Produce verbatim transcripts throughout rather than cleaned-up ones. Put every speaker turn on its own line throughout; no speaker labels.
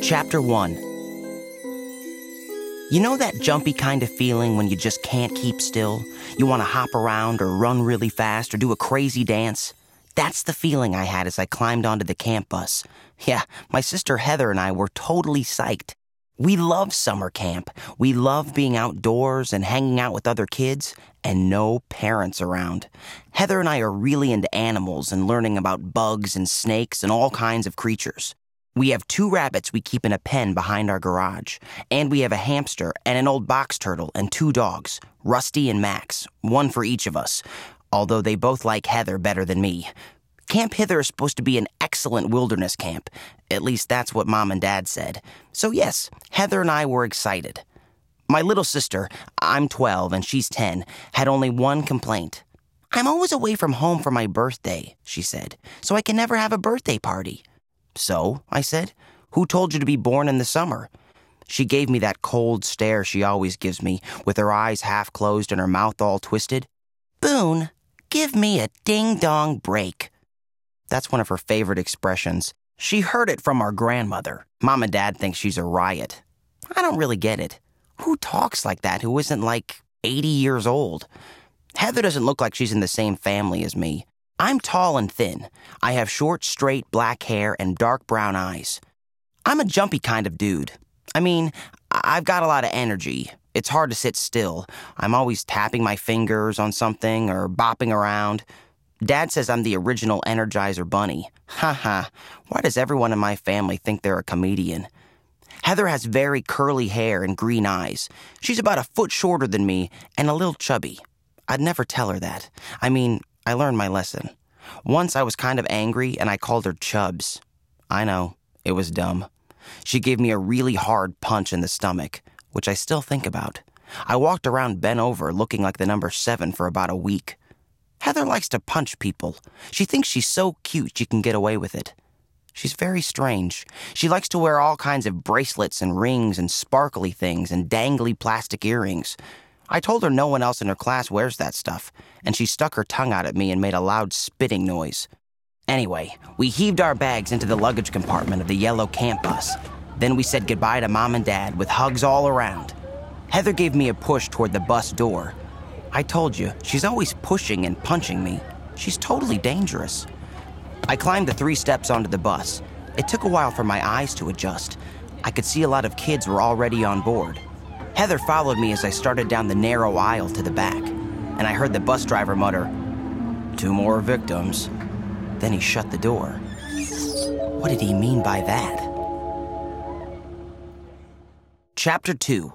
Chapter one. You know that jumpy kind of feeling when you just can't keep still? You want to hop around or run really fast or do a crazy dance? That's the feeling I had as I climbed onto the camp bus. Yeah, my sister Heather and I were totally psyched. We love summer camp. We love being outdoors and hanging out with other kids and no parents around. Heather and I are really into animals and learning about bugs and snakes and all kinds of creatures. We have two rabbits we keep in a pen behind our garage, and we have a hamster and an old box turtle and two dogs, Rusty and Max, one for each of us, although they both like Heather better than me. Camp Hither is supposed to be an excellent wilderness camp. At least that's what Mom and Dad said. So yes, Heather and I were excited. My little sister, I'm twelve and she's ten, had only one complaint. I'm always away from home for my birthday, she said, so I can never have a birthday party. So, I said, who told you to be born in the summer? She gave me that cold stare she always gives me, with her eyes half closed and her mouth all twisted. Boone, give me a ding-dong break. That's one of her favorite expressions. She heard it from our grandmother. Mom and Dad think she's a riot. I don't really get it. Who talks like that who isn't like eighty years old? Heather doesn't look like she's in the same family as me. I'm tall and thin. I have short, straight, black hair and dark brown eyes. I'm a jumpy kind of dude. I mean, I've got a lot of energy. It's hard to sit still. I'm always tapping my fingers on something or bopping around. Dad says I'm the original Energizer Bunny. Haha, why does everyone in my family think they're a comedian? Heather has very curly hair and green eyes. She's about a foot shorter than me and a little chubby. I'd never tell her that. I mean, I learned my lesson. Once I was kind of angry and I called her Chubs. I know, it was dumb. She gave me a really hard punch in the stomach, which I still think about. I walked around bent over looking like the number seven for about a week. Heather likes to punch people. She thinks she's so cute she can get away with it. She's very strange. She likes to wear all kinds of bracelets and rings and sparkly things and dangly plastic earrings. I told her no one else in her class wears that stuff, and she stuck her tongue out at me and made a loud spitting noise. Anyway, we heaved our bags into the luggage compartment of the yellow camp bus. Then we said goodbye to Mom and Dad with hugs all around. Heather gave me a push toward the bus door. I told you, she's always pushing and punching me. She's totally dangerous. I climbed the three steps onto the bus. It took a while for my eyes to adjust. I could see a lot of kids were already on board. Heather followed me as I started down the narrow aisle to the back, and I heard the bus driver mutter, "Two more victims." Then he shut the door. What did he mean by that? Chapter two.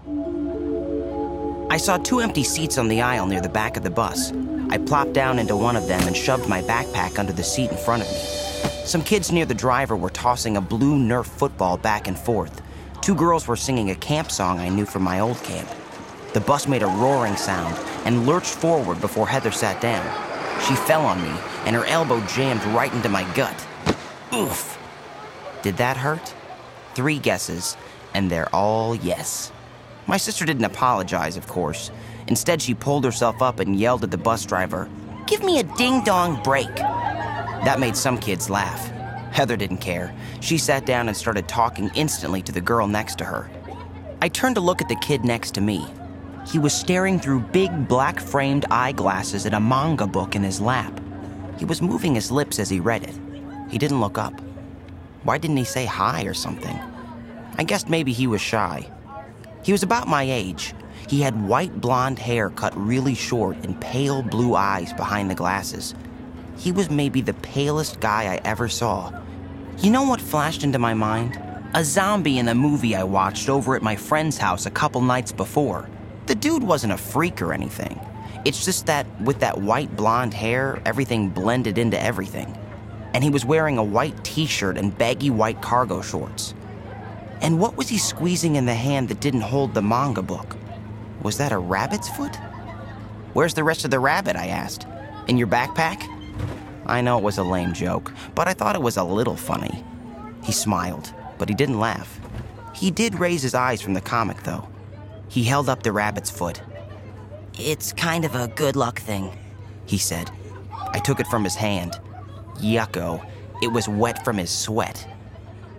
I saw two empty seats on the aisle near the back of the bus. I plopped down into one of them and shoved my backpack under the seat in front of me. Some kids near the driver were tossing a blue Nerf football back and forth. Two girls were singing a camp song I knew from my old camp. The bus made a roaring sound and lurched forward before Heather sat down. She fell on me, and her elbow jammed right into my gut. Oof! Did that hurt? Three guesses, and they're all yes. My sister didn't apologize, of course. Instead, she pulled herself up and yelled at the bus driver, "Give me a ding-dong break." That made some kids laugh. Heather didn't care. She sat down and started talking instantly to the girl next to her. I turned to look at the kid next to me. He was staring through big black-framed eyeglasses at a manga book in his lap. He was moving his lips as he read it. He didn't look up. Why didn't he say hi or something? I guessed maybe he was shy. He was about my age. He had white blonde hair cut really short and pale blue eyes behind the glasses. He was maybe the palest guy I ever saw. You know what flashed into my mind? A zombie in a movie I watched over at my friend's house a couple nights before. The dude wasn't a freak or anything. It's just that with that white blonde hair, everything blended into everything. And he was wearing a white t-shirt and baggy white cargo shorts. And what was he squeezing in the hand that didn't hold the manga book? Was that a rabbit's foot? "Where's the rest of the rabbit?" I asked. "In your backpack?" I know it was a lame joke, but I thought it was a little funny. He smiled, but he didn't laugh. He did raise his eyes from the comic, though. He held up the rabbit's foot. "It's kind of a good luck thing," he said. I took it from his hand. Yucko, it was wet from his sweat.